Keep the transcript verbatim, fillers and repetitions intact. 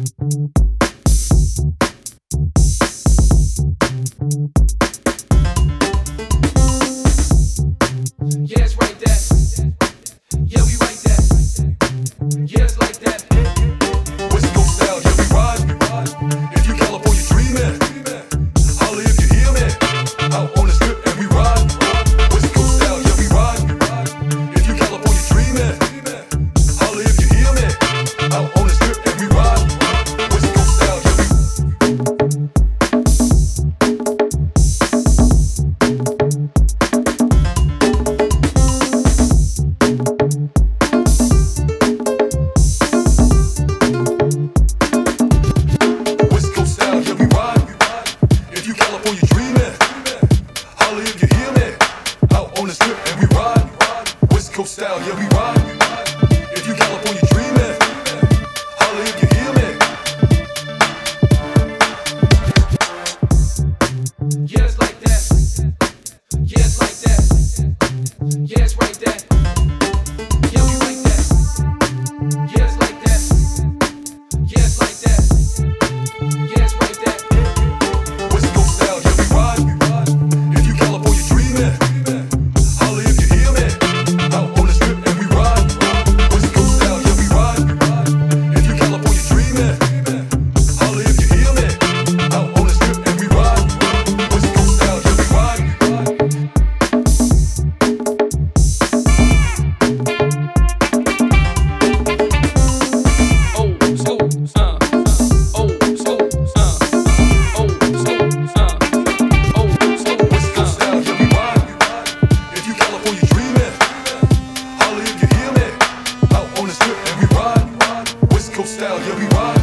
Yeah, it's right there. Yeah, we right there. Yeah, it's like that. West Coast style, yeah, we ride. If you California dreaming, holla if you hear me. Out on the strip and we ride. West Coast style, yeah, we ride. If you California dreaming, holla if you hear me. Out on the strip and we ride. West Coast style, yeah, we West Coast style, yeah, we ride. If you California dreaming, holla if you hear me. Out on the strip and we ride. West Coast style, yeah, we ride. If you California dreaming, holla if you hear me. Yeah, it's like that. Yeah, it's like that. Yeah, it's right there. Yeah, we right there. Yeah, it's like that. Yeah, it's like that. Yeah, it's right there. West Coast style, yeah, we ride. If you California dreaming, holla if you hear me. Out on the strip and we ride. West Coast style, yeah, we ride. If you California dreaming, holla if you hear me. Out on the strip and we ride. West Coast style, yeah, we ride. Old school, uh, old school, uh, old school, uh, old school, West Coast uh. style, yeah, we ride. If you California dreaming, holla if you hear me. Out on the strip and we ride. West Coast style, yeah, we ride.